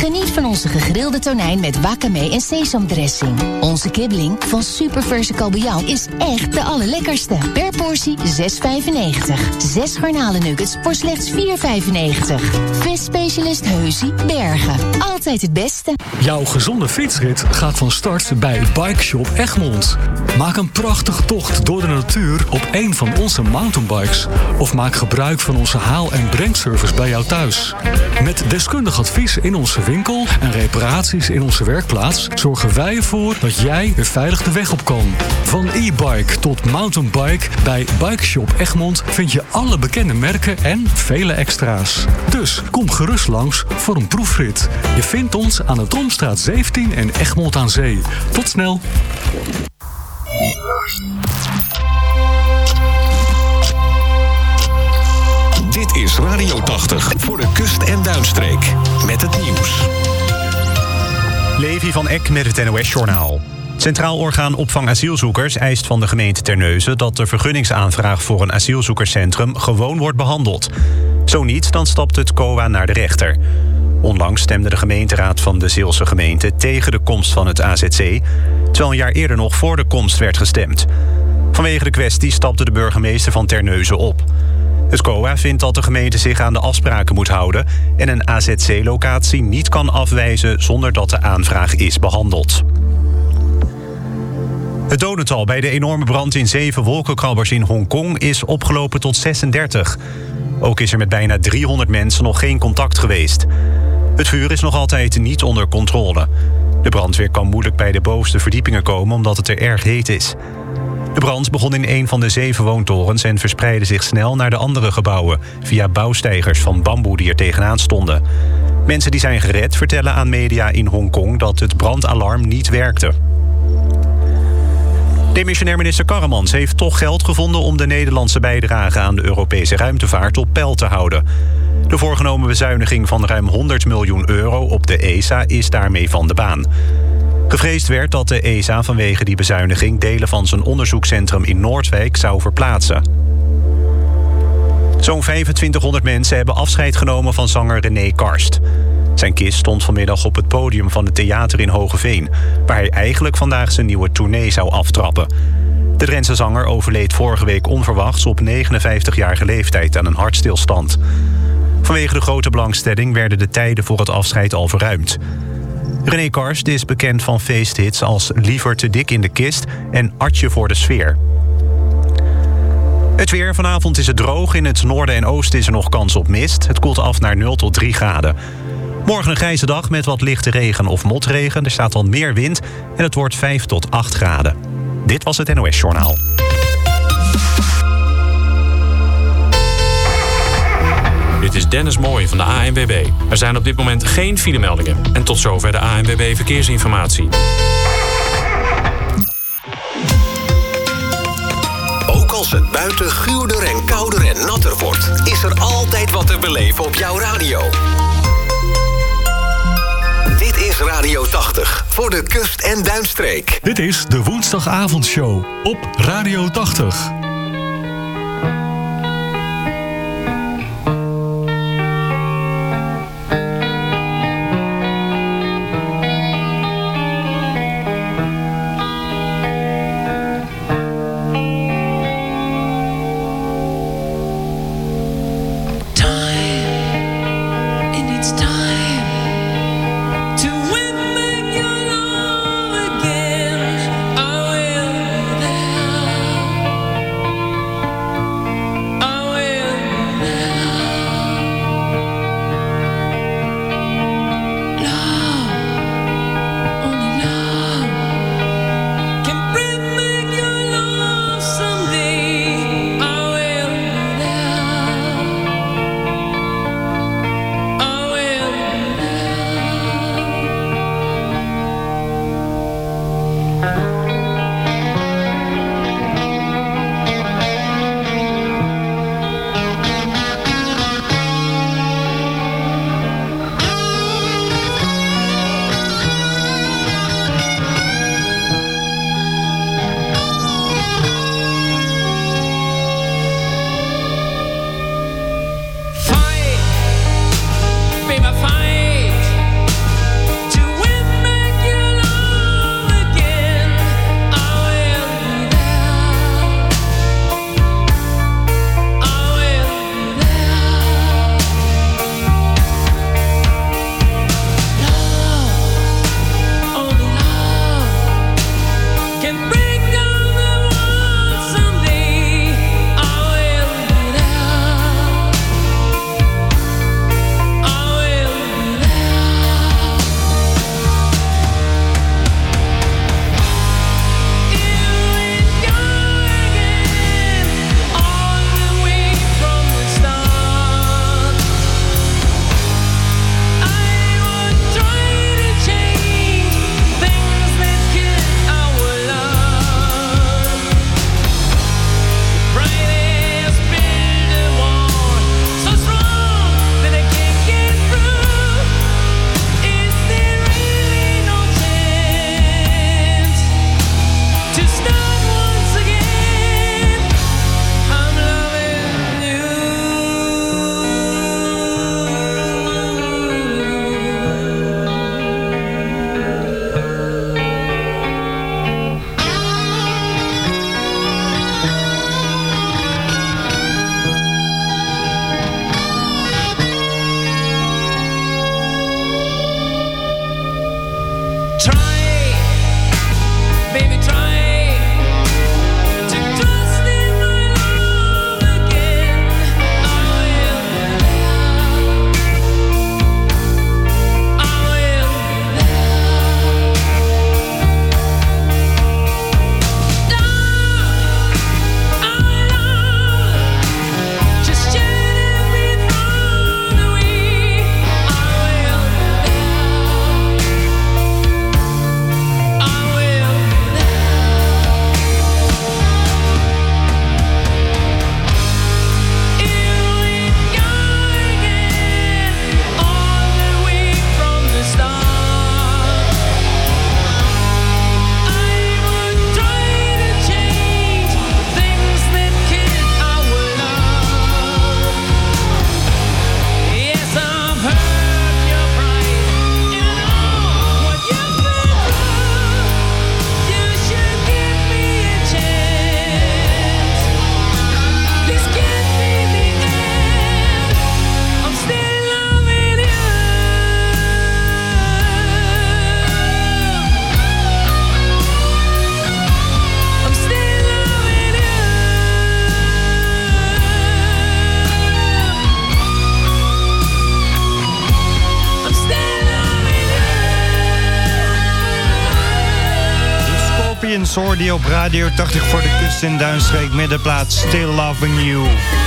Geniet van onze gegrilde tonijn met wakame en sesamdressing. Onze kibbeling van superverse kabeljauw is echt de allerlekkerste. Per portie €6,95. 6 garnalennuggets voor slechts €4,95. Visspecialist Heusie Bergen. Altijd het beste. Jouw gezonde fietsrit gaat van start bij Bike Shop Egmond. Maak een prachtige tocht door de natuur op een van onze mountainbikes. Of maak gebruik van onze haal- en brengservice bij jou thuis. Met deskundig advies in onze winkel en reparaties in onze werkplaats zorgen wij ervoor dat jij weer veilig de weg op kan. Van e-bike tot mountainbike, bij Bike Shop Egmond vind je alle bekende merken en vele extra's. Dus kom gerust langs voor een proefrit. Je vindt ons aan de Tromstraat 17 en Egmond aan Zee. Tot snel! Dit is Radio 80 voor de kust- en duinstreek. Met het nieuws. Levi van Eck met het NOS-journaal. Centraal Orgaan Opvang Asielzoekers eist van de gemeente Terneuzen dat de vergunningsaanvraag voor een asielzoekerscentrum gewoon wordt behandeld. Zo niet, dan stapt het COA naar de rechter. Onlangs stemde de gemeenteraad van de Zeelse gemeente tegen de komst van het AZC, terwijl een jaar eerder nog voor de komst werd gestemd. Vanwege de kwestie stapte de burgemeester van Terneuzen op. Het COA vindt dat de gemeente zich aan de afspraken moet houden en een AZC-locatie niet kan afwijzen zonder dat de aanvraag is behandeld. Het dodental bij de enorme brand in 7 wolkenkrabbers in Hongkong is opgelopen tot 36. Ook is er met bijna 300 mensen nog geen contact geweest. Het vuur is nog altijd niet onder controle. De brandweer kan moeilijk bij de bovenste verdiepingen komen omdat het er erg heet is. De brand begon in een van de 7 woontorens en verspreidde zich snel naar de andere gebouwen via bouwsteigers van bamboe die er tegenaan stonden. Mensen die zijn gered vertellen aan media in Hongkong dat het brandalarm niet werkte. Demissionair minister Karremans heeft toch geld gevonden om de Nederlandse bijdrage aan de Europese ruimtevaart op peil te houden. De voorgenomen bezuiniging van ruim €100 miljoen op de ESA is daarmee van de baan. Gevreesd werd dat de ESA vanwege die bezuiniging delen van zijn onderzoekscentrum in Noordwijk zou verplaatsen. Zo'n 2500 mensen hebben afscheid genomen van zanger René Karst. Zijn kist stond vanmiddag op het podium van het theater in Hogeveen, waar hij eigenlijk vandaag zijn nieuwe tournee zou aftrappen. De Drentse zanger overleed vorige week onverwachts op 59-jarige leeftijd aan een hartstilstand. Vanwege de grote belangstelling werden de tijden voor het afscheid al verruimd. René Karst is bekend van feesthits als Liever te dik in de kist en Atje voor de sfeer. Het weer. Vanavond is het droog. In het noorden en oosten is er nog kans op mist. Het koelt af naar 0 tot 3 graden. Morgen een grijze dag met wat lichte regen of motregen. Er staat dan meer wind en het wordt 5 tot 8 graden. Dit was het NOS Journaal. Dit is Dennis Mooij van de ANWB. Er zijn op dit moment geen filemeldingen. En tot zover de ANWB Verkeersinformatie. Ook als het buiten guurder en kouder en natter wordt, is er altijd wat te beleven op jouw radio. Dit is Radio 80 voor de kust- en duinstreek. Dit is de woensdagavondshow op Radio 80. There Scorpions hoorde je op Radio 80 voor de kust in Duinstreek met de plaat Still Loving You.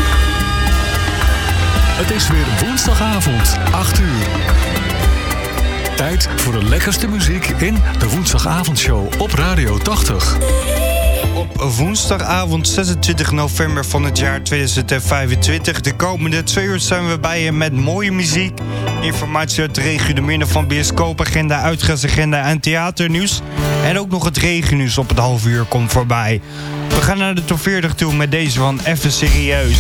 Het is weer woensdagavond, 8 uur. Tijd voor de lekkerste muziek in de woensdagavondshow op Radio 80. Op woensdagavond 26 november van het jaar 2025. De komende 2 uur zijn we bij je met mooie muziek. Informatie uit de regio, de minder van bioscoopagenda, uitgaansagenda en theaternieuws. En ook nog het regennieuws op het half uur komt voorbij. We gaan naar de top 40 toe met deze van Even Serieus.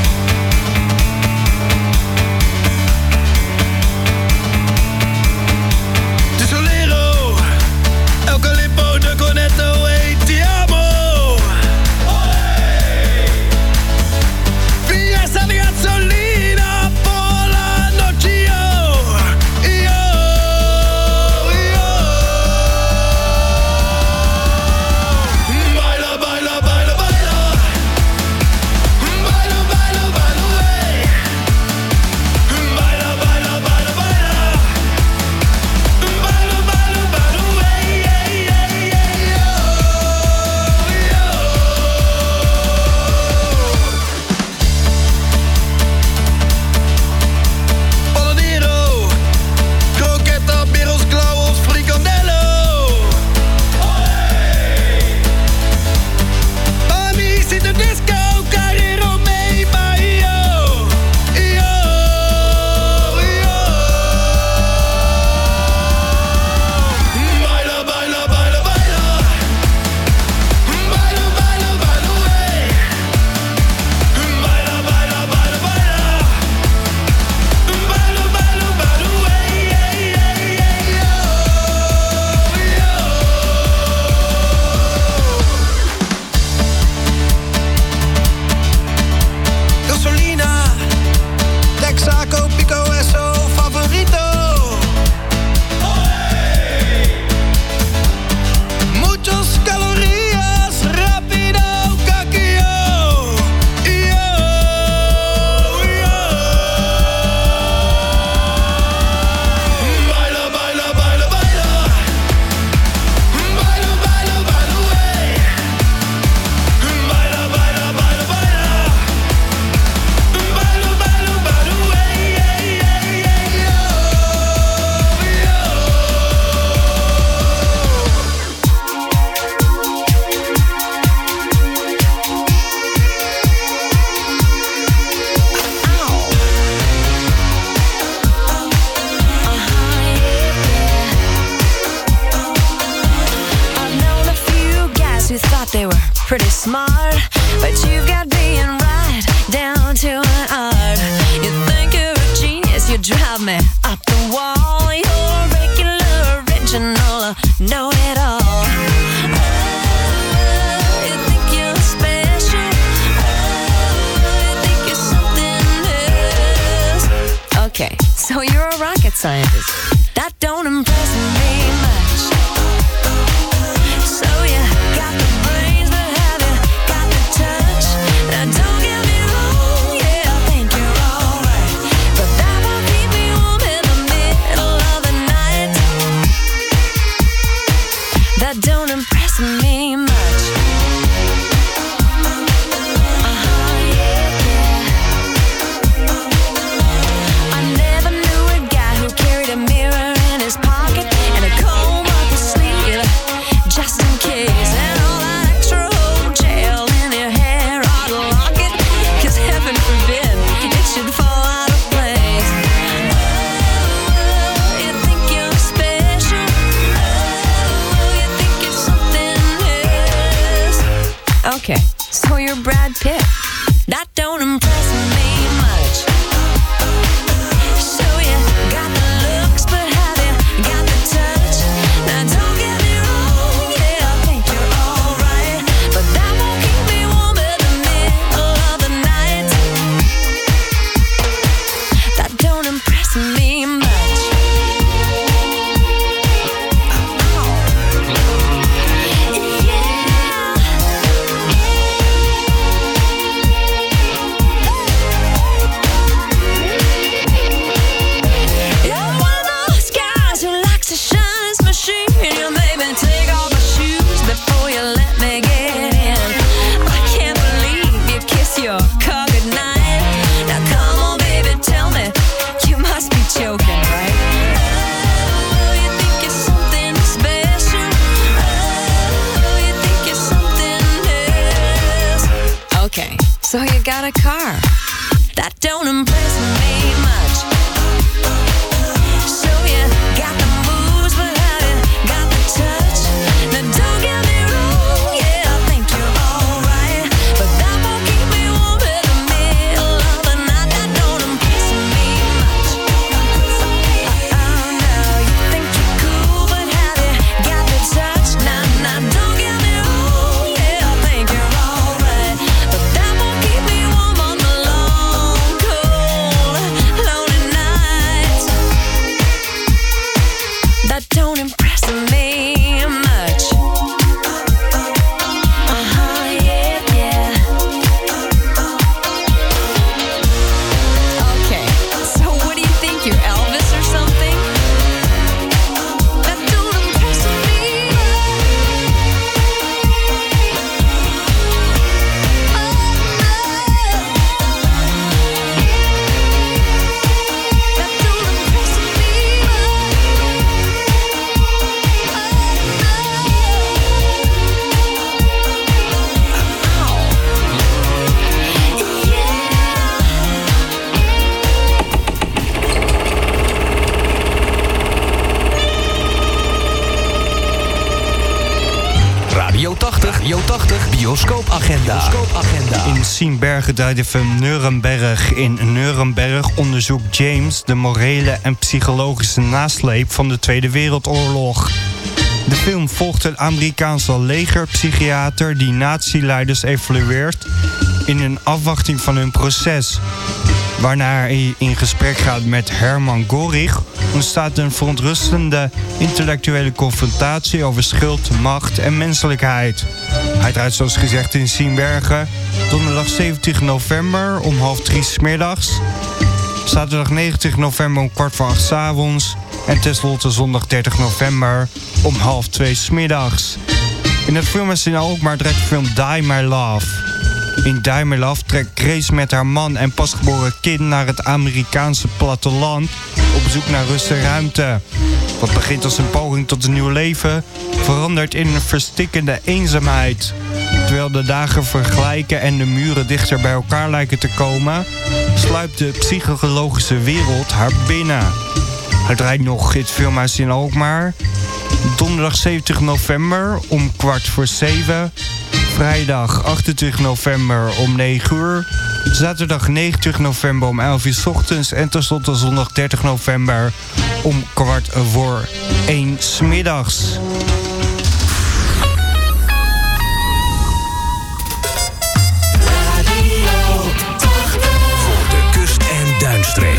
pretty smart, but you've got being right down to an art. You think you're a genius, you drive me up the wall. You're regular, original, know-it-all. You think you're special, you think you're something else. Okay, so you're a rocket scientist. That don't impress me much. So you got the brains, but have you got the touch? Now don't get me wrong, yeah, I think you're alright, but that won't keep me warm in the middle of the night. That don't impress me much. I never knew a guy who carried a mirror in his pocket and a comb up his sleeve, just in case. And all that extra old gel in your hair ought to lock it, 'cause heaven forbid it should fall out of place. Oh, you think you're special. Oh, you think you're something else. Okay, so you're Brad Pitt. That don't impress me much. So you got the looks, but have you got the touch? Now don't get me wrong, yeah, I think you're alright, but that won't keep me warm in the middle of the night. That don't impress me much. Yeah. got a car. That don't impress me much. So you got the moves, but have you got the touch? Now don't get me wrong, yeah, I think you're alright, but that won't keep me warm in the middle of the night. That don't impress me much. Oh no, you think you're cool, but have you got the touch? Nah, don't get me wrong, yeah, I think you're alright, but that won't keep me warm on the long, cold, lonely nights. That don't impress me much. Yeah. Okay, so what do you think, you're Elvis or something? That don't impress me Radio 80 bioscoopagenda. In Siebenbergen draait de film Nuremberg. In Nuremberg onderzoekt James de morele en psychologische nasleep van de Tweede Wereldoorlog. De film volgt een Amerikaanse legerpsychiater die nazi-leiders evalueert in een afwachting van hun proces. Waarna hij in gesprek gaat met Hermann Göring, ontstaat een verontrustende intellectuele confrontatie over schuld, macht en menselijkheid. Hij draait zoals gezegd in Siebenbergen donderdag 27 november om 14:30 's middags, zaterdag 29 november om 7:15 's avonds en tenslotte zondag 30 november om 1:30 's middags. In het filmhuis in Alkmaar draait de film Die My Love. In Die My Love trekt Grace met haar man en pasgeboren kind naar het Amerikaanse platteland op zoek naar rust en ruimte. Wat begint als een poging tot een nieuw leven, verandert in een verstikkende eenzaamheid. Terwijl de dagen vergelijken en de muren dichter bij elkaar lijken te komen, sluipt de psychologische wereld haar binnen. Het draait nog in het filmhuis in Alkmaar. Donderdag 27 november om 6:15. Vrijdag 28 november om 9 uur. Zaterdag 29 november om 11 uur 's ochtends. En tenslotte zondag 30 november om 1:15 's middags. Voor de kust- en duinstreek.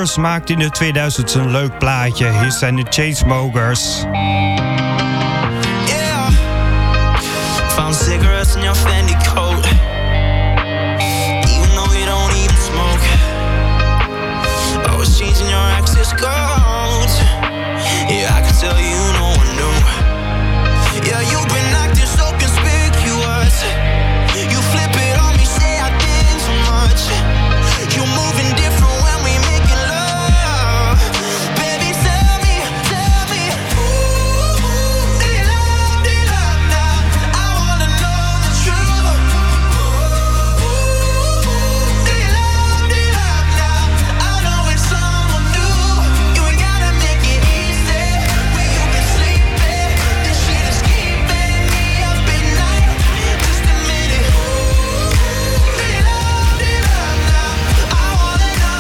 Thomas maakte in de 2000 een leuk plaatje. Hier zijn de Chainsmokers. Yeah. Found cigarettes in your Fendi coat. Even though you don't even smoke. Always changing your access codes. Yeah, I can tell you no one knew. Yeah, you've been acting so conspicuous. You flip it on me, say I did too much. You moving different when we making love. Baby, tell me, ooh, do you love now? I wanna know the truth. Ooh, do you love now? I know it's someone new. You ain't gotta make it easy. When you been sleeping, this shit is keeping me up at night. Just a minute. Do you love now? I wanna know.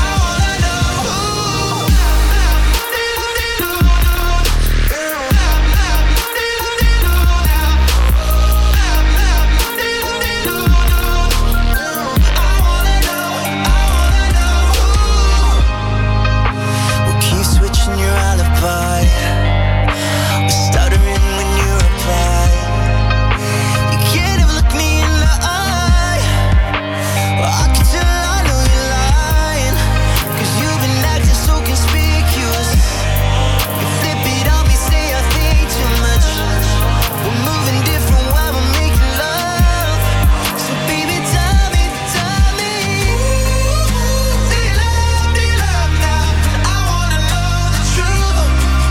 We'll keep switching your alibi. We're stuttering when you reply. You can't even look me in the eye. Well, I can tell I know you're lying. 'Cause you've been acting so conspicuous. You flip it on me, say I think too much. We're moving different while we're making love. So baby, tell me, do you love now? I wanna know the truth.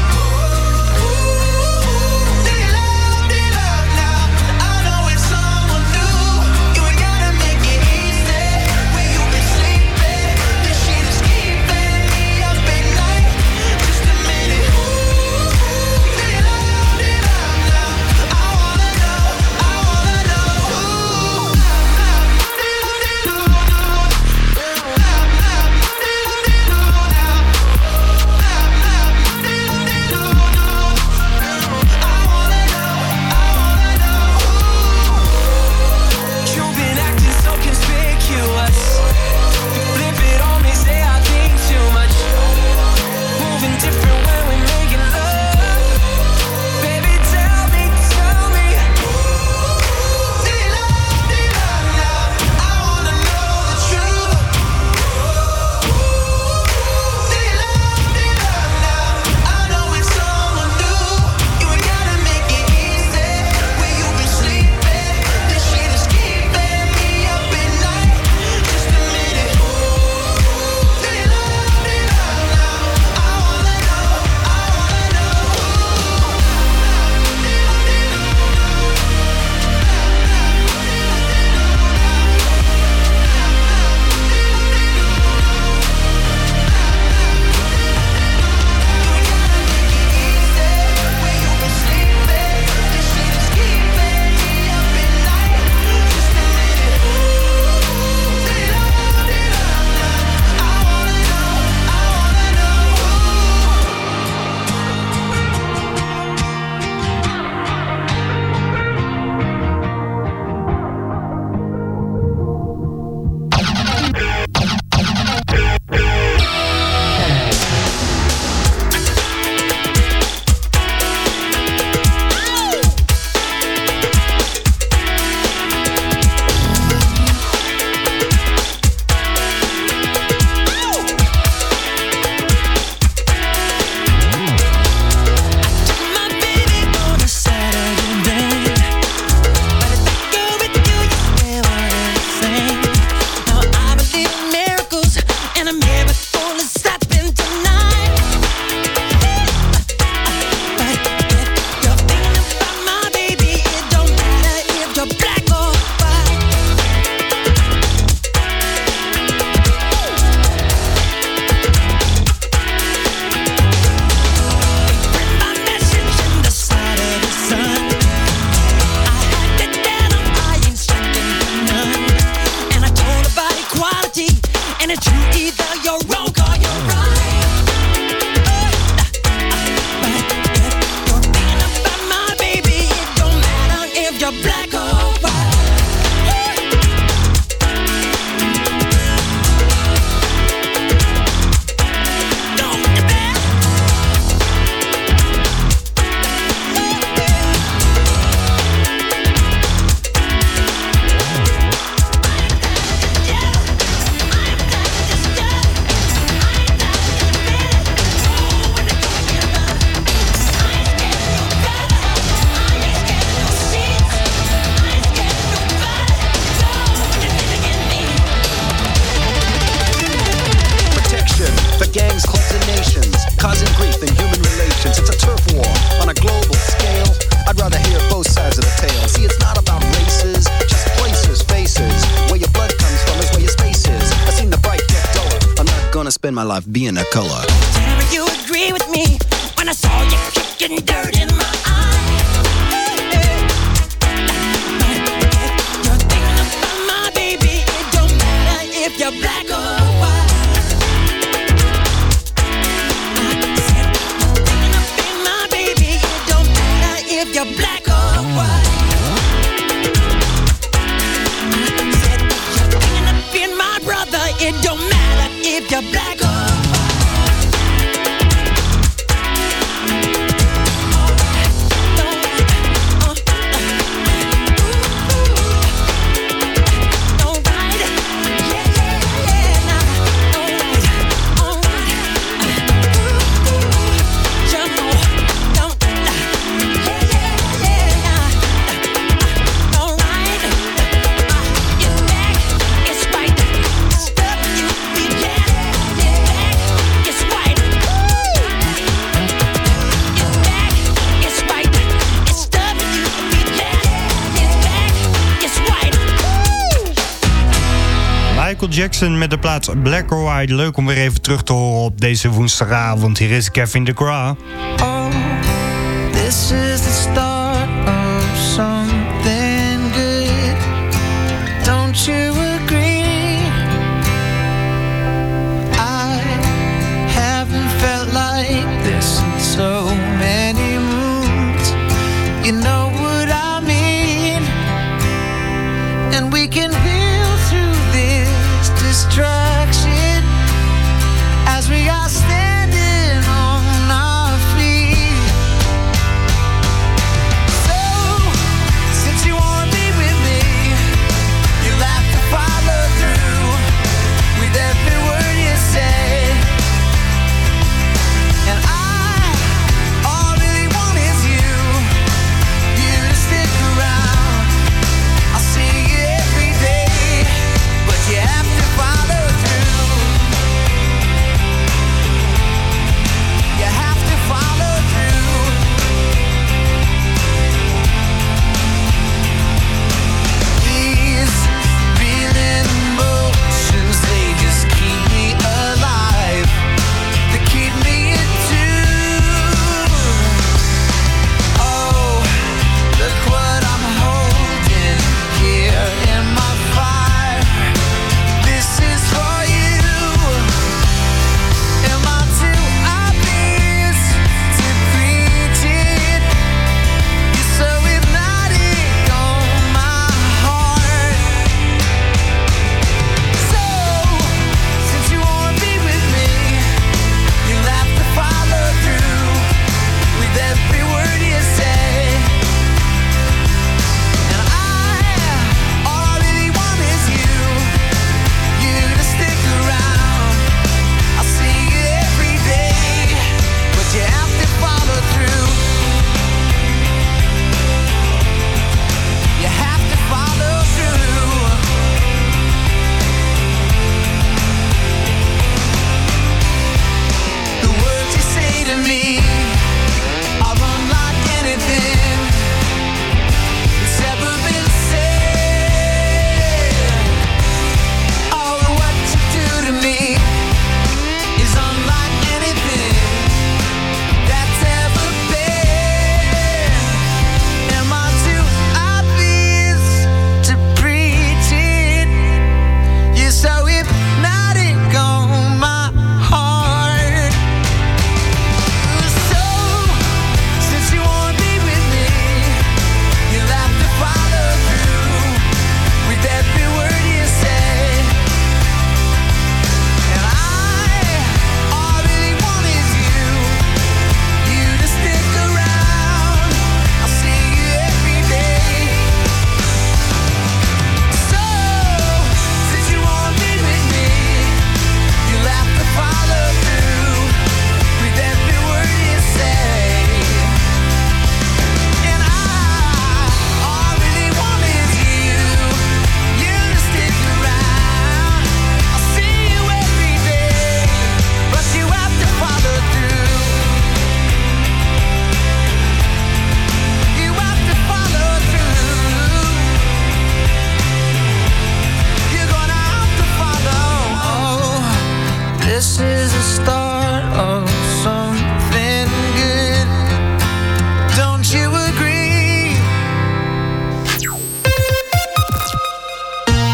Do you love now? I know it's someone new. You ain't gotta make it easy. When you been sleeping, this shit is keeping me up at night. Just a minute. Do you love now? I wanna know. You've been acting so conspicuous. You flip it on me, say I think too much. Moving different when we're making love. Baby, tell me. Do you love now? I wanna know the truth. Do you love now? I know it's someone new. You ain't gotta make it easy. When you been sleeping, this shit is keeping me up at night. Just a minute. Do you love now? I wanna know. spend my life being a color. Never you agree with me when I saw you kicking dirt in my eye. You're thinking about my baby. It don't matter if you're black or white. I said you're thinking about my baby. It don't matter if you're black or white. I said you're thinking about my brother. It don't matter if you're black or white. Michael Jackson met de plaats Black or White. Leuk om weer even terug te horen op deze woensdagavond. Hier is Kevin DeGraw. Oh, this is the start of something good. Don't you agree? I haven't felt like this in so many moons. You know what I mean? And we can build through this distraction as we are standing on our feet.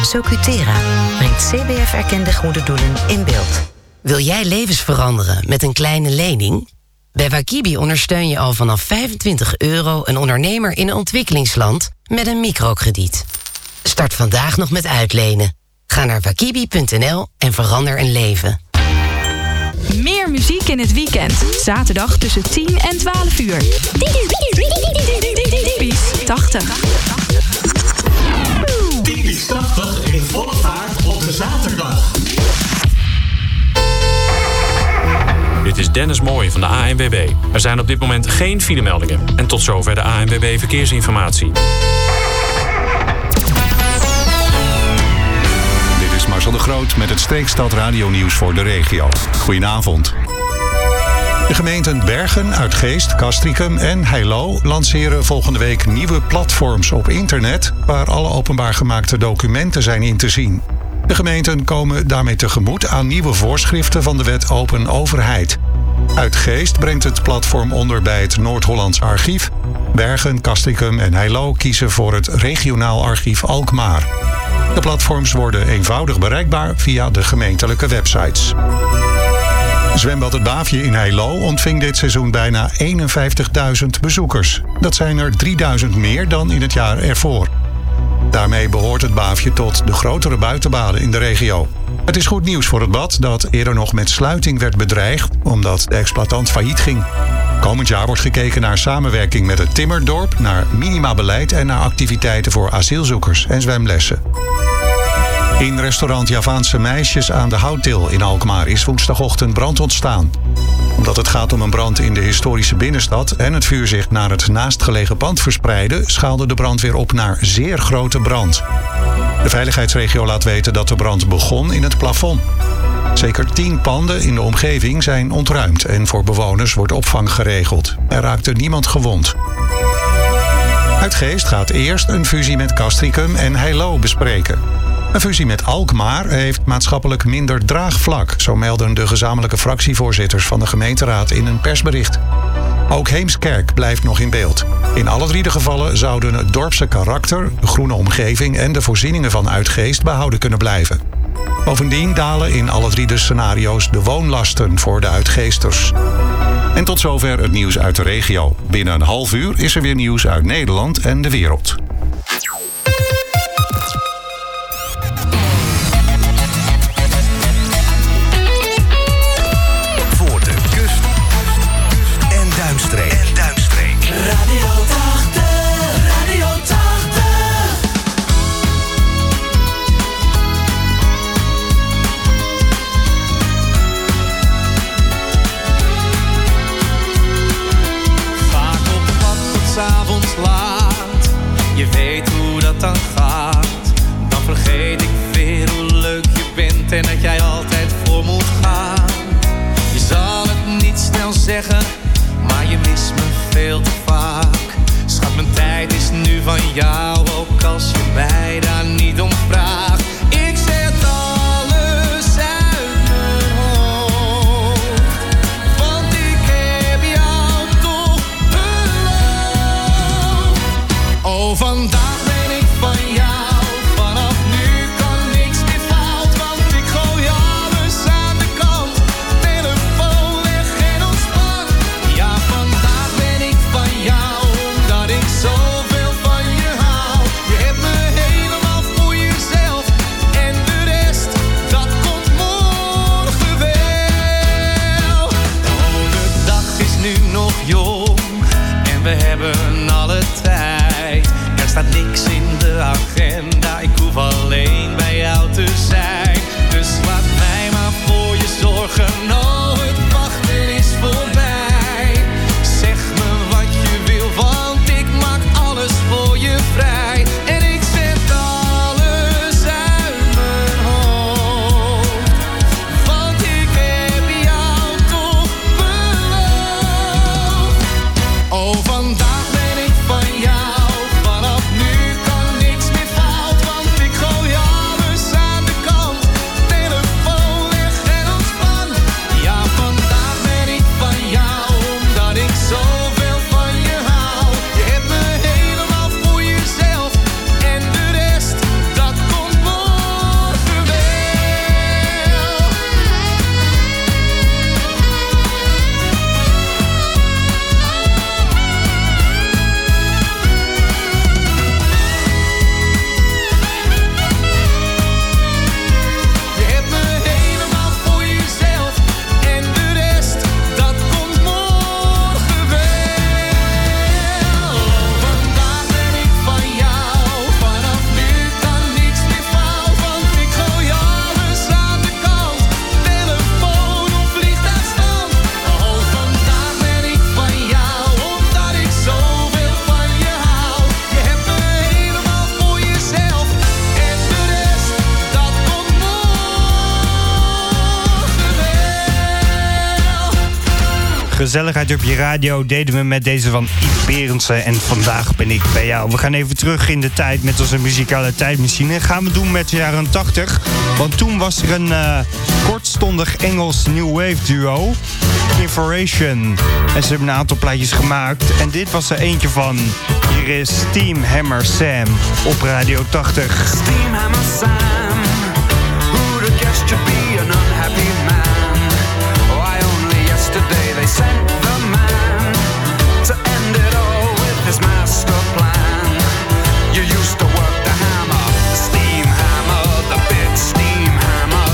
Socutera brengt CBF-erkende goede doelen in beeld. Wil jij levens veranderen met een kleine lening? Bij Wakibi ondersteun je al vanaf €25 een ondernemer in een ontwikkelingsland met een microkrediet. Start vandaag nog met uitlenen. Ga naar wakibi.nl en verander een leven. Meer muziek in het weekend. Zaterdag tussen 10 en 12 uur. Typisch 80. Typisch 80 in volle vaart op de zaterdag. Dit is Dennis Mooij van de ANWB. Er zijn op dit moment geen filemeldingen. En tot zover de ANWB Verkeersinformatie. Dit is Marcel de Groot met het Streekstad Radio-nieuws voor de regio. Goedenavond. De gemeenten Bergen, Uitgeest, Castricum en Heilo lanceren volgende week nieuwe platforms op internet waar alle openbaar gemaakte documenten zijn in te zien. De gemeenten komen daarmee tegemoet aan nieuwe voorschriften van de wet Open Overheid. Uitgeest brengt het platform onder bij het Noord-Hollands Archief. Bergen, Castricum en Heilo kiezen voor het regionaal archief Alkmaar. De platforms worden eenvoudig bereikbaar via de gemeentelijke websites. Zwembad Het Baafje in Heilo ontving dit seizoen bijna 51.000 bezoekers. Dat zijn er 3.000 meer dan in het jaar ervoor. Daarmee behoort het Baafje tot de grotere buitenbaden in de regio. Het is goed nieuws voor het bad dat eerder nog met sluiting werd bedreigd omdat de exploitant failliet ging. Komend jaar wordt gekeken naar samenwerking met het Timmerdorp, naar minimabeleid en naar activiteiten voor asielzoekers en zwemlessen. In restaurant Javaanse Meisjes aan de Houttil in Alkmaar is woensdagochtend brand ontstaan. Omdat het gaat om een brand in de historische binnenstad en het vuur zich naar het naastgelegen pand verspreidde, schaalde de brandweer op naar zeer grote brand. De veiligheidsregio laat weten dat de brand begon in het plafond. Zeker 10 panden in de omgeving zijn ontruimd en voor bewoners wordt opvang geregeld. Er raakte niemand gewond. Uitgeest gaat eerst een fusie met Castricum en Heilo bespreken. Een fusie met Alkmaar heeft maatschappelijk minder draagvlak, zo melden de gezamenlijke fractievoorzitters van de gemeenteraad in een persbericht. Ook Heemskerk blijft nog in beeld. In alle 3 de gevallen zouden het dorpse karakter, de groene omgeving en de voorzieningen van Uitgeest behouden kunnen blijven. Bovendien dalen in alle 3 de scenario's de woonlasten voor de Uitgeesters. En tot zover het nieuws uit de regio. Binnen een half uur is er weer nieuws uit Nederland en de wereld. Voor de kust en duinstreek. Radio 80, Radio 80. Vaak op pad tot 's avonds laat. Je weet hoe dat dan gaat. Dan vergeet ik weer hoe leuk je bent en dat jij altijd voor moet gaan. Je zal het niet snel zeggen, maar je mist me veel te vaak. Schat, mijn tijd is nu van jou, ook als je mij daar niet om vraagt. Ik zet alles uit mijn hoofd, want ik heb jou toch beloofd. Oh, vandaag ben ik van jou, vanaf nu kan niks meer fout, want ik gooi alles aan de kant. Telefoon leg en ontspan. Ja, vandaag ben ik van jou, omdat ik zoveel van je hou. Je hebt me helemaal voor jezelf en de rest, dat komt morgen wel. Oh, de dag is nu nog jong en we hebben alle tijd. Er staat niks in de agenda, ik hoef alleen bij jou te zijn. Dus laat mij maar voor je zorgen, oh, het wachten is voorbij. Zeg me wat je wil, want ik maak alles voor je vrij. En ik zet alles uit mijn hoofd, want ik heb jou toch beloofd. Oh, vandaag ben ik van jou, vanaf nu kan niks meer fout, want ik gooi alles aan de kant. Telefoon leg en ontspan. Ja, gezelligheid op je radio deden we met deze van Yves Berendsen. En vandaag ben ik bij jou. We gaan even terug in de tijd met onze muzikale tijdmachine. Gaan we doen met de jaren 80. Want toen was er een kortstondig Engels New Wave duo, Inspiration. En ze hebben een aantal plaatjes gemaakt. En dit was er eentje van. Hier is Steam Hammer Sam op Radio 80. Steam Hammer Sam, who'd have guessed you'd be an unhappy man? Why only yesterday they sent the man to end it all with his master plan. You used to work the hammer, the steam hammer, the big steam hammer.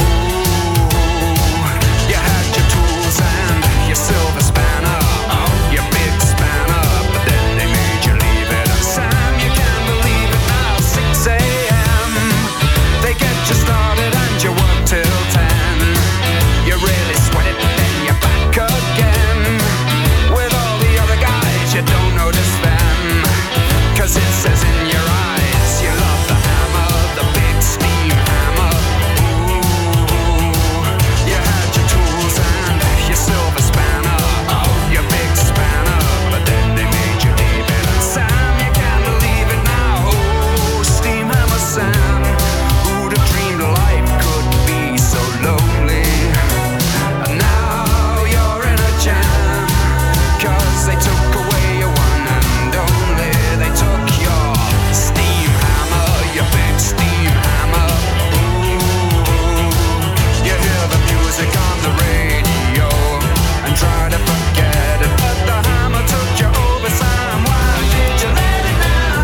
Ooh, you had your tools and your silver spanner, your big spanner, but then they made you leave it. And Sam, you can't believe it now, 6 a.m. They get you started and you work till 10. You really sweat it, then you're back again. With all the other guys, you don't notice them, 'cause it says in your eyes, you love the hammer, the big steam hammer. Ooh, you had your tools and your silver spanner, your big spanner, but then they made you leave it. And Sam, you can't believe it now, oh, steam hammer Sam. Who'd have dreamed life could be so lonely? And now you're in a jam, 'cause they took away your one and only. They took your steam hammer, your big steam hammer. Ooh, you hear the music on the radio and try to forget it, but the hammer took you over, Sam. Why did you let it down?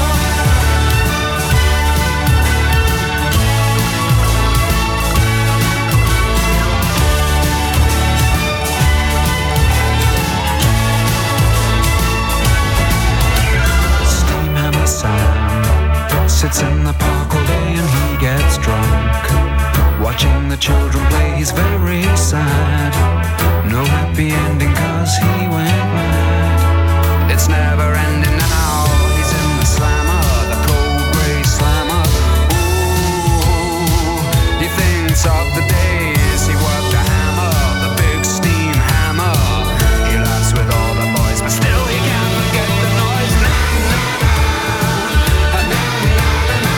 Steam hammer Sam sits in the park all day and he gets drunk. Watching the children play, he's very sad. No happy ending 'cause he went mad. It's never ending now. He's in the slammer, the cold grey slammer. Ooh, he thinks of the days he worked the hammer, the big steam hammer. He laughs with all the boys, but still he can't forget the noise. Na, na, na, na, na, na, na,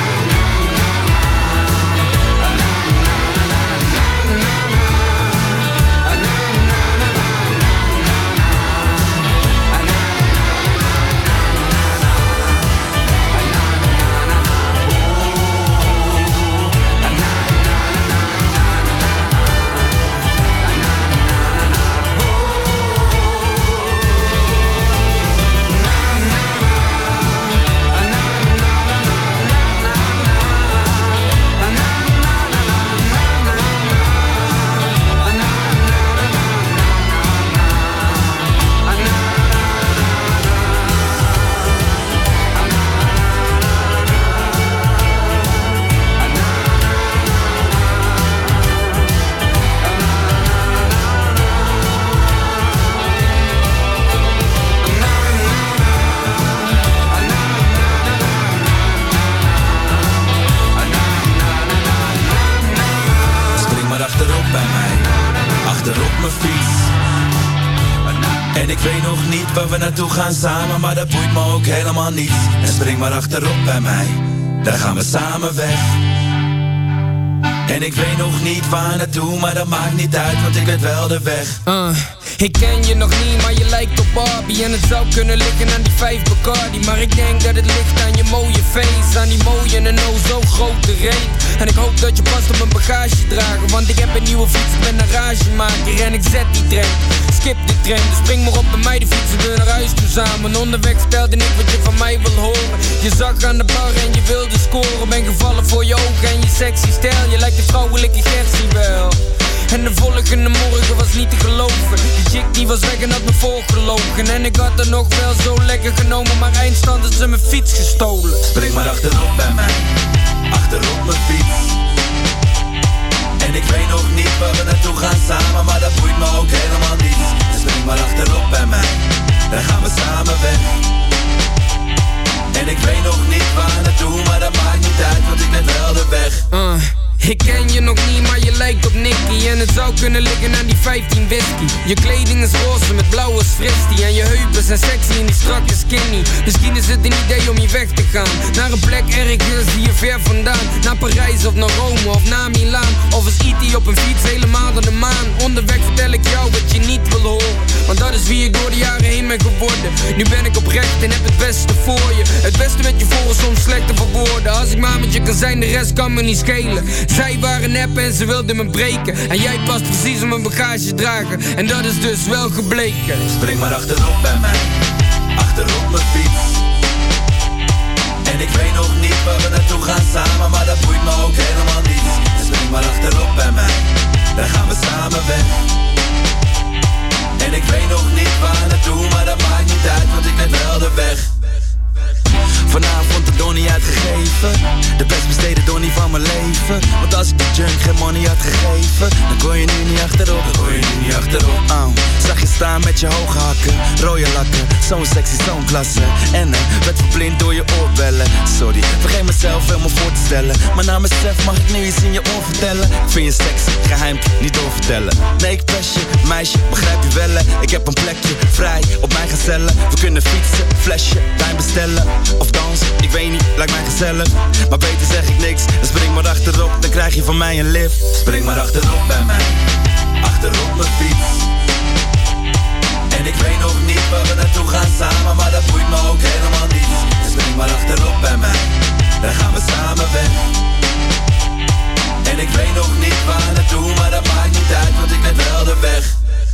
En ik weet nog niet waar we naartoe gaan samen, maar dat boeit me ook helemaal niet. En spring maar achterop bij mij, daar gaan we samen weg. En ik weet nog niet waar naartoe, maar dat maakt niet uit, want ik weet wel de weg. Ik ken je nog niet, maar je lijkt op Barbie. En het zou kunnen liggen aan die 5 Bacardi. Maar ik denk dat het ligt aan je mooie face, aan die mooie en oh zo grote reet. En ik hoop dat je past op mijn bagage dragen, want ik heb een nieuwe fiets, ik ben een ragemaker. En ik zet die trein, skip die trein. Dus spring maar op bij mij, de fietsen we naar huis toe samen. Onderweg stelde ik wat je van mij wil horen. Je zag aan de bar en je wilde scoren. Ben gevallen voor je ogen en je sexy stijl. Je lijkt de vrouwelijke Gertie wel. En de volgende morgen was niet te geloven. Die chick die was weg en had me voorgelogen. En ik had er nog wel zo lekker genomen, maar eindstand had ze mijn fiets gestolen. Spring maar achterop bij mij, achterop mijn fiets. En ik weet nog niet waar we naartoe gaan samen, maar dat boeit me ook helemaal niet. Dus spring maar achterop bij mij, dan gaan we samen weg. En ik weet nog niet waar naartoe, maar dat maakt niet uit, want ik net wel de weg. Ik ken je nog niet, maar je lijkt op Nicky. En het zou kunnen liggen aan die 15 whisky. Je kleding is roze met blauwe fristie. En je heupen zijn sexy en die strakke skinny. Misschien is het een idee om hier weg te gaan. Naar een plek ergens hier ver vandaan. Naar Parijs of naar Rome of naar Milaan. Of als E.T. op een fiets helemaal naar de maan. Onderweg vertel ik jou wat je niet wil horen. Want dat is wie ik door de jaren heen ben geworden. Nu ben ik oprecht en heb het beste voor je. Het beste met je voor is soms slecht te verwoorden. Als ik maar met je kan zijn, de rest kan me niet schelen. Zij waren nep en ze wilden me breken. En jij past precies op mijn bagage dragen. En dat is dus wel gebleken. Spring maar achterop bij mij, achterop mijn fiets. En ik weet nog niet waar we naartoe gaan samen, maar dat boeit me ook helemaal niet. Dus spring maar achterop bij mij, dan gaan we samen weg. En ik weet nog niet waar naartoe, maar dat maakt niet uit, want ik ben wel de weg. Vanavond de donnie uitgegeven, de best besteden donnie van mijn leven. Want als ik de junk geen money had gegeven, dan kon je nu niet achterop. Zag je staan met je hoge hakken, rode lakken, zo'n sexy, zo'n klasse. En werd verblind door je oorbellen. Sorry, vergeet mezelf helemaal voor te stellen. Maar na mezelf mag ik nu iets in je oor vertellen. Ik vind je sexy, geheim, niet doorvertellen. Nee, ik pest je, meisje, begrijp je wel hè? Ik heb een plekje vrij op mijn gezellen. We kunnen fietsen, flesje, wijn bestellen. Of dansen, ik weet niet, lijkt mij gezellig. Maar beter zeg ik niks, dan spring maar achterop, dan krijg je van mij een lift. Spring maar achterop bij mij, achterop mijn fiets. En ik weet nog niet waar we naartoe gaan samen, maar dat boeit me ook helemaal niet. Dus spring maar achterop bij mij, dan gaan we samen weg. En ik weet nog niet waar naartoe, maar dat maakt niet uit, want ik ben wel de weg.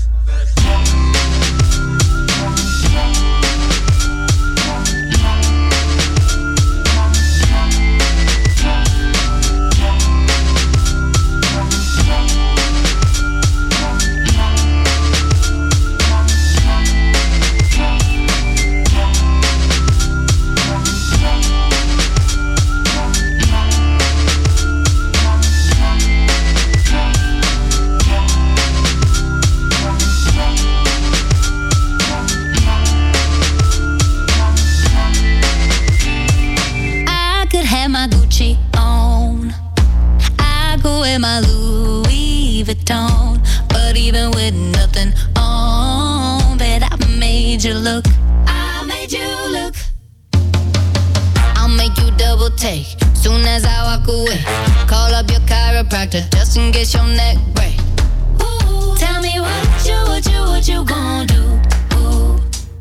My Louis Vuitton, but even with nothing on, bet I made you look. I made you look. I'll make you double take soon as I walk away. Call up your chiropractor just in case your neck break. Ooh, tell me what you gonna do? Ooh.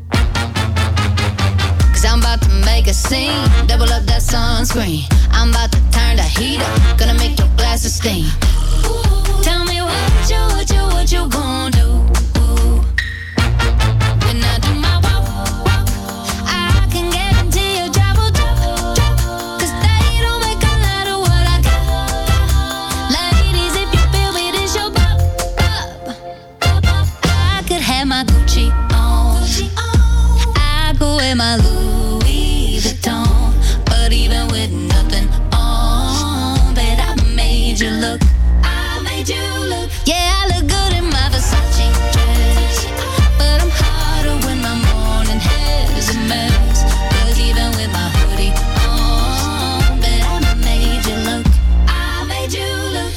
'Cause I'm about to make a scene, double up that sunscreen. I'm about to turn the heat up, gonna make your glasses steam. Ooh, tell me what you gonna do? Ooh. When I do my walk, I can guarantee you drop. 'Cause they don't make a lot of what I got. Ladies, if you feel me, this your bop. I could have my Gucci on. I go with my Louis Vuitton, but even with nothing on, bet I made you look. I made you look. Yeah, I look good in my Versace dress, but I'm hotter when my morning hair is a mess. 'Cause even with my hoodie on, bet I made you look. I made you look.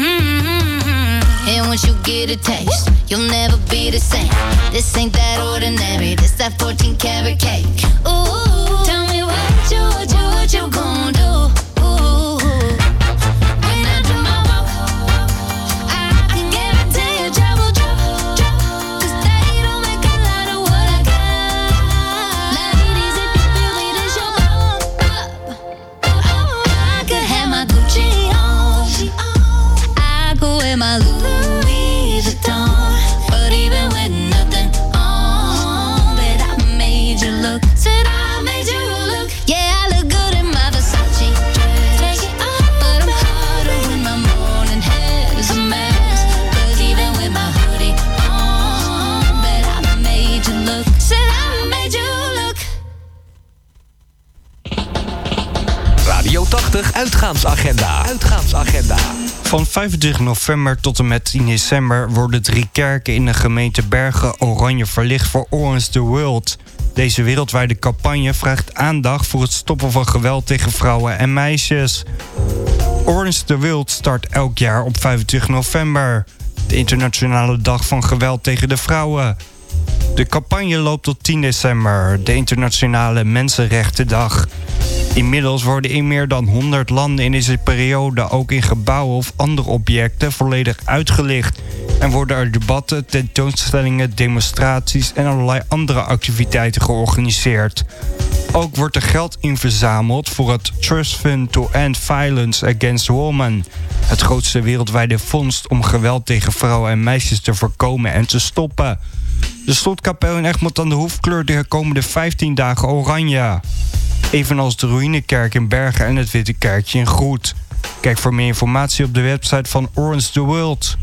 And once you get a taste, you'll never be the same. This ain't that ordinary, this that 14 karat cake. Ooh, tell me what you gonna do? Ooh, when I do my walk, I can guarantee you trouble. 'Cause they don't make a lot of what I got. Ladies, if you feel me, this your bop. I could have my Gucci on. I go with my Louis Vuitton, but even with nothing on, bet I made you look. Said I made you look. Yeah, I look good in my Versace dress, but I'm hotter when my morning hair is a mess. 'Cause even with my hoodie on, bet I made you look. Said I made you look. Radio 80 Uitgaansagenda. Van 25 november tot en met 10 december worden 3 kerken in de gemeente Bergen oranje verlicht voor Orange the World. Deze wereldwijde campagne vraagt aandacht voor het stoppen van geweld tegen vrouwen en meisjes. Orange the World start elk jaar op 25 november. De internationale dag van geweld tegen de vrouwen. De campagne loopt tot 10 december, de internationale Mensenrechtendag. Inmiddels worden in meer dan 100 landen in deze periode ook in gebouwen of andere objecten volledig uitgelicht. En worden er debatten, tentoonstellingen, demonstraties en allerlei andere activiteiten georganiseerd. Ook wordt er geld in verzameld voor het Trust Fund to End Violence Against Women. Het grootste wereldwijde fonds om geweld tegen vrouwen en meisjes te voorkomen en te stoppen. De slotkapel in Egmond aan de Hoef kleurt de komende 15 dagen oranje. Evenals de Ruïnekerk in Bergen en het Witte Kerkje in Groet. Kijk voor meer informatie op de website van Orange the World.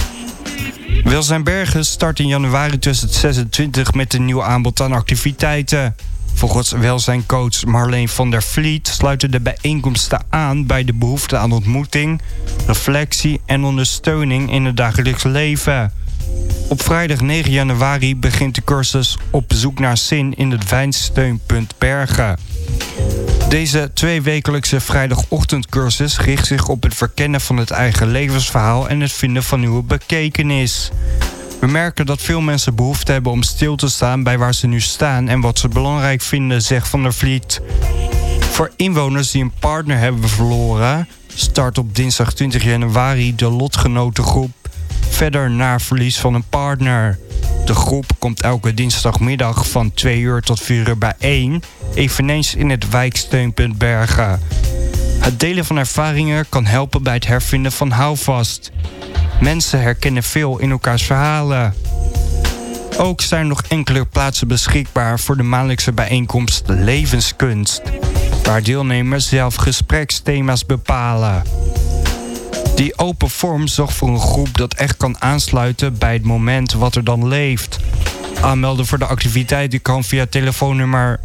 Welzijn Bergen start in januari 2026 met een nieuw aanbod aan activiteiten. Volgens welzijncoach Marleen van der Vliet sluiten de bijeenkomsten aan bij de behoefte aan ontmoeting, reflectie en ondersteuning in het dagelijks leven. Op vrijdag 9 januari begint de cursus Op zoek naar zin in het Wijnsteunpunt Bergen. Deze 2-wekelijkse vrijdagochtendcursus richt zich op het verkennen van het eigen levensverhaal en het vinden van nieuwe bekekenis. We merken dat veel mensen behoefte hebben om stil te staan bij waar ze nu staan en wat ze belangrijk vinden, zegt Van der Vliet. Voor inwoners die een partner hebben verloren, start op dinsdag 20 januari de lotgenotengroep Verder naar verlies van een partner. De groep komt elke dinsdagmiddag van 2 uur tot 4 uur bijeen, eveneens in het wijksteunpunt Bergen. Het delen van ervaringen kan helpen bij het hervinden van houvast. Mensen herkennen veel in elkaars verhalen. Ook zijn er nog enkele plaatsen beschikbaar voor de maandelijkse bijeenkomst Levenskunst, waar deelnemers zelf gespreksthema's bepalen. Die open vorm zorgt voor een groep dat echt kan aansluiten bij het moment wat er dan leeft. Aanmelden voor de activiteiten kan via telefoonnummer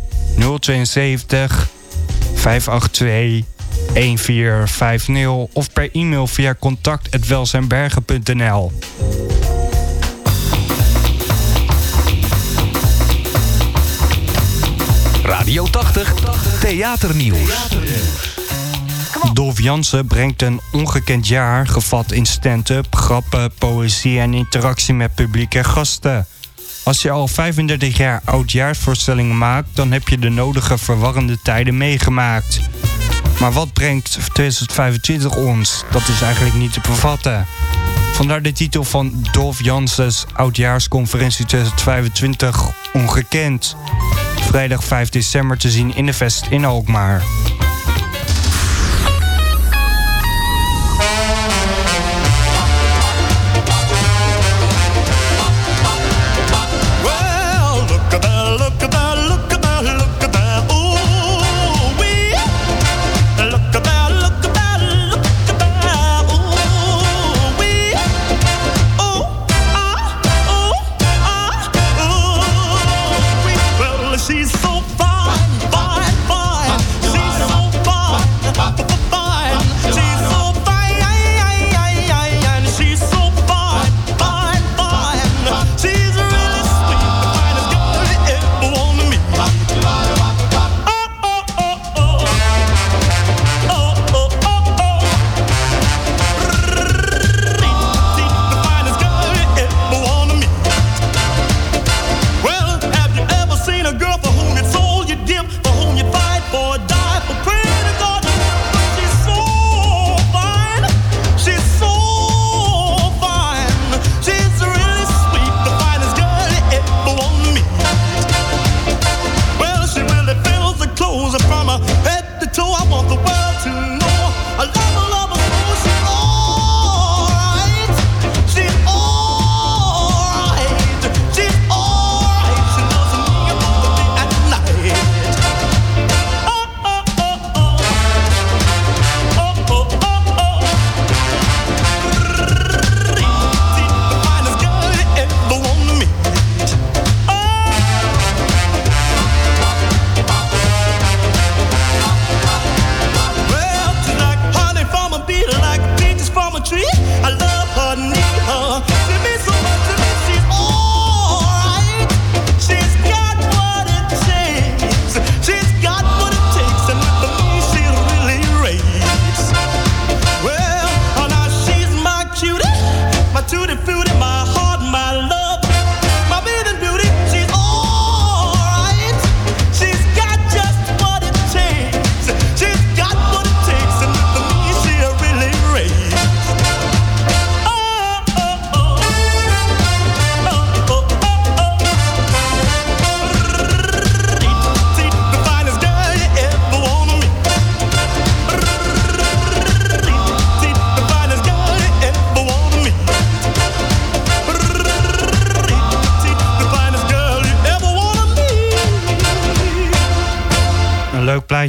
072 582 1450 of per e-mail via contact@welzijnbergen.nl. Radio 80, Theaternieuws. Dolf Jansen brengt een ongekend jaar gevat in stand-up, grappen, poëzie en interactie met publiek en gasten. Als je al 35 jaar oudjaarsvoorstellingen maakt, dan heb je de nodige verwarrende tijden meegemaakt. Maar wat brengt 2025 ons? Dat is eigenlijk niet te bevatten. Vandaar de titel van Dolf Jansen's oudjaarsconferentie 2025 Ongekend. Vrijdag 5 december te zien in de Vest in Alkmaar. She's so fine, fine, fine. She's so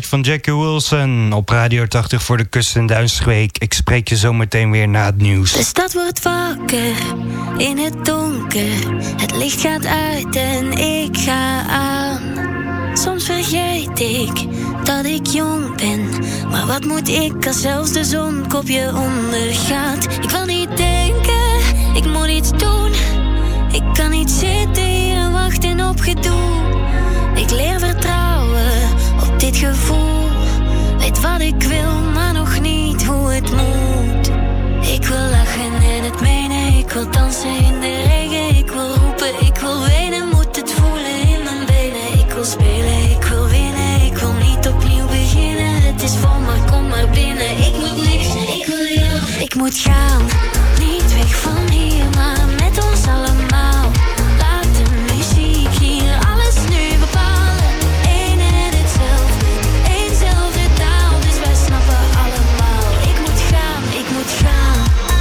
Night van Jackie Wilson op Radio 80 voor de Kust- en Duinsweek. Ik spreek je zo meteen weer na het nieuws. De stad wordt wakker in het donker. Het licht gaat uit en ik ga aan. Soms vergeet ik dat ik jong ben. Maar wat moet ik als zelfs de zon kopje ondergaat? Ik wil niet denken, ik moet iets doen. Ik kan niet zitten hier en wachten op gedoe. Ik leer vertrouwen op dit gevoel. Weet wat ik wil, maar nog niet hoe het moet. Ik wil lachen en het menen. Ik wil dansen in de regen. Ik wil roepen, ik wil wenen. Moet het voelen in mijn benen. Ik wil spelen, ik wil winnen. Ik wil niet opnieuw beginnen. Het is vol, maar kom maar binnen. Ik moet niks, ik wil jou. Ik moet gaan, niet weg van hier, maar met ons allemaal. Laat de muziek hier alles nu bepalen. Eén en hetzelfde, éénzelfde taal. Dus wij snappen allemaal. Ik moet gaan, ik moet gaan.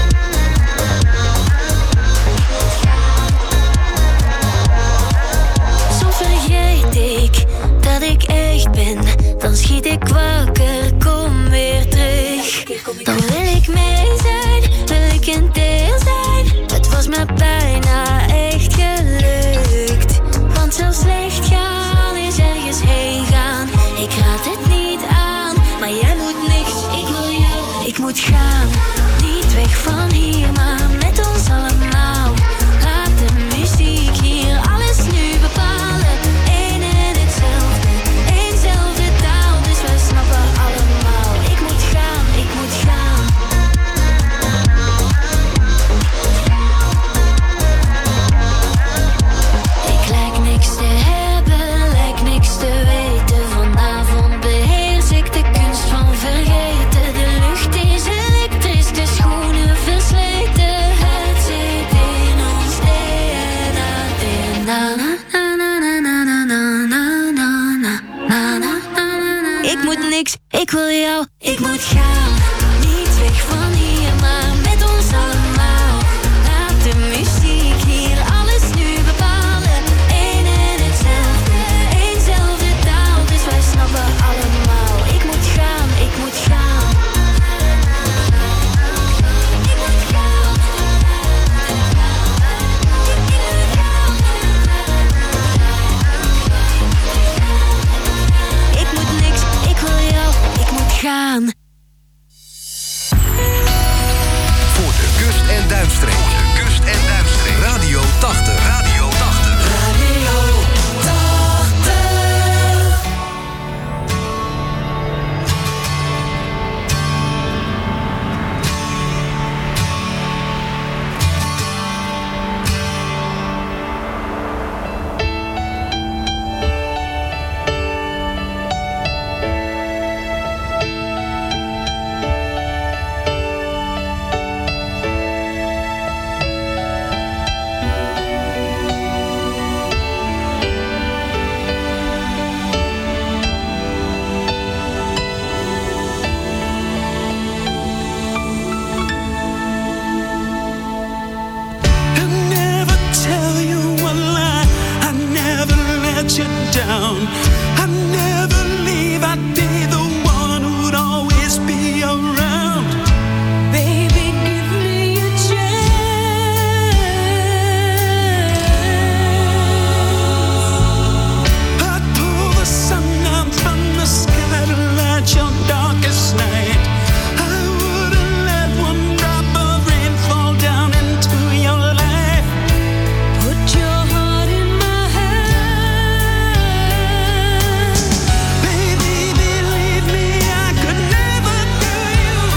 Soms vergeet ik dat ik echt ben. Dan schiet ik wakker, kom weer terug. Dan wil ik mee zijn, wil ik een deel zijn. Het was me bijna echt gelukt. Want zelfs slecht gaan is ergens heen gaan. Ik raad het niet aan, maar jij moet niks. Ik wil jou, ik moet gaan. Niet weg van hier, maar met ons allemaal. Laat de muziek hier alles nu bepalen. Eén en hetzelfde, éénzelfde taal. Dus wij snappen allemaal. Ik moet gaan, ik moet gaan. Ik lijk niks te hebben, lijk niks te weten. Vanavond beheers ik de kunst van vergeten. De lucht is elektrisch, de schoenen versleten. Het zit in ons DNA. Ik moet niks, ik wil jou, ik moet gaan. Niet weg van hier, maar met ons allemaal. Laat de muziek hier alles nu bepalen. Eén en hetzelfde, éénzelfde taal. Dus wij snappen allemaal. Ik moet gaan, ik moet gaan. Ik moet gaan. Ik moet niks, ik wil jou, ik moet gaan. Voor de kust- en duinstreek. Radio 80. Radio 80. I never tell you a lie. I never let you down. I never leave. I'd be the one who'd always be around. Baby, give me a chance. I'd pull the sun down from the sky to light your darkest night. I wouldn't let one drop of rain fall down into your life. Put your heart in my hand. Baby, believe me, I could never do you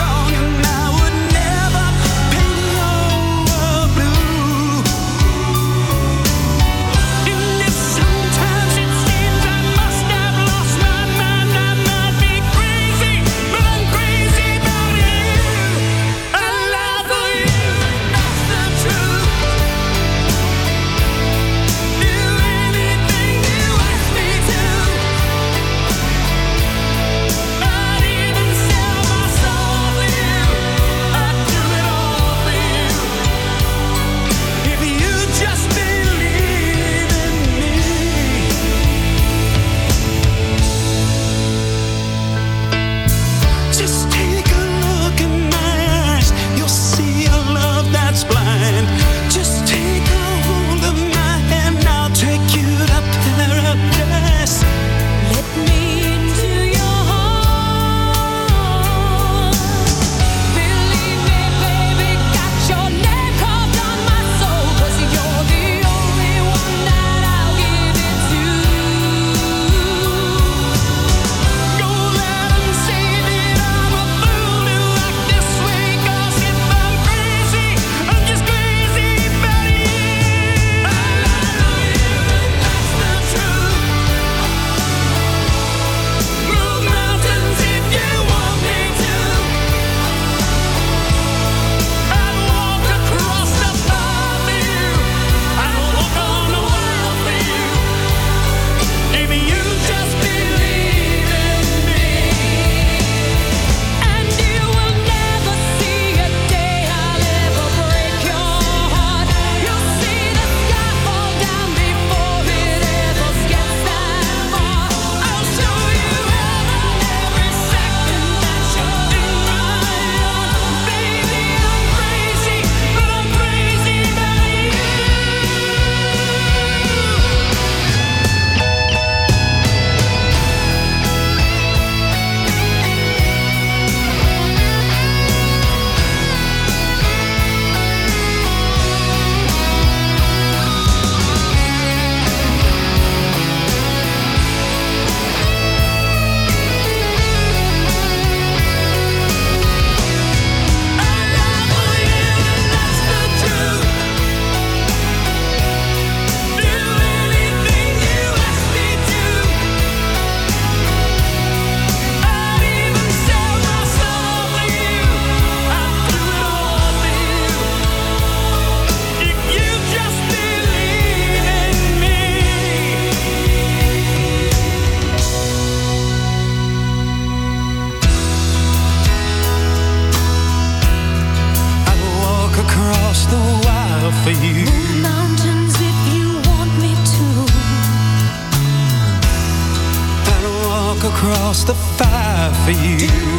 Just take a look in my eyes. You'll see a love that's blind. Just take a hold of my hand. I'll take you to paradise. Let me into your heart. Believe me, baby, got your name carved on my soul. 'Cause you're the only one that I'll give it to. Go let 'em say that I'm a fool to act this way. 'Cause if I'm crazy, I'm just crazy about you. I love you, that's the truth. Move mountains if you want me to. I'd walk across the fire for you. I'd walk on the world for you. If you just believe in me. And you will never see a day I'll ever break your heart. You'll see the sky fall down before it ever gets that far. I'll show you heaven every second that you're in my arms. Baby, I'm crazy, but I'm crazy about you. Across the wire for you. Move mountains if you want me to. I'll walk across the fire for you.